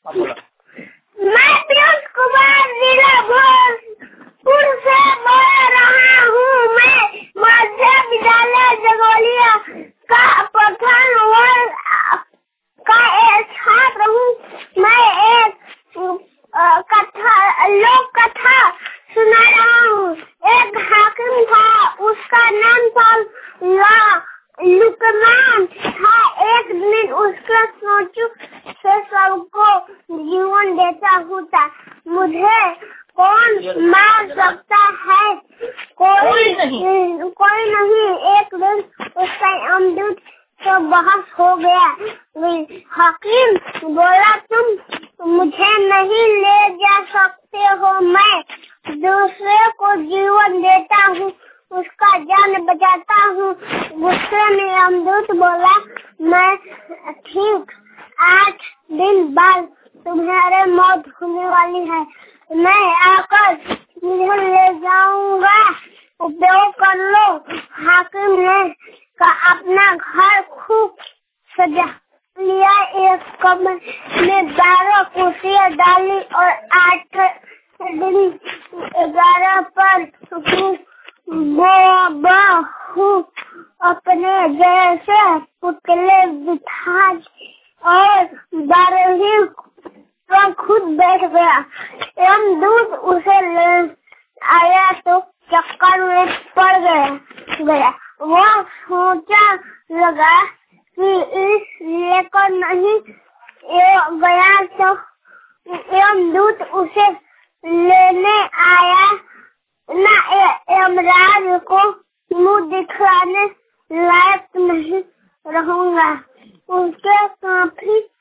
मैं पीयूष कुमार जिला भोजपुर से बोल रहा हूँ। मैं मध्य विद्यालय जगोलिया का प्रथम वर्ग का एक छात्र हूँ। मैं एक लोक कथा सुना रहा हूँ। एक हाकिम था, उसका नाम था लुकमान था। एक दिन उसके सोचू से सबको जीवन देता होता। मुझे कौन मार सकता है? कोई नहीं। एक दिन उसका अमदूत तो बहस हो गया। हकीम बोला, तुम मुझे नहीं ले जा सकते हो, मैं दूसरे को जीवन देता हूँ, उसका जान बचाता हूँ। गुस्से में अमदूत बोला, मैं ठीक 8 दिन बाद तुम्हारे मौत होने वाली है, मैं आकर तुझे ले जाऊंगा, उपयोग कर लो। हाकिम ने अपना घर खूब सजा लिया। एक कमरे में 12 कुर्सियां डाली और 8 दिन 11 पर बहू अपने जैसे पुतले बिठा और 12वीं पर खुद बैठ गया। यमदूत उसे ले आया तो चक्कर में पड़ गया। वह सोचा लगा कि इस लेकर नहीं गया तो यमदूत उसे लेने आया ना। यमराज को मुंह दिखाने लायक नहीं रहूंगा। उसके काफी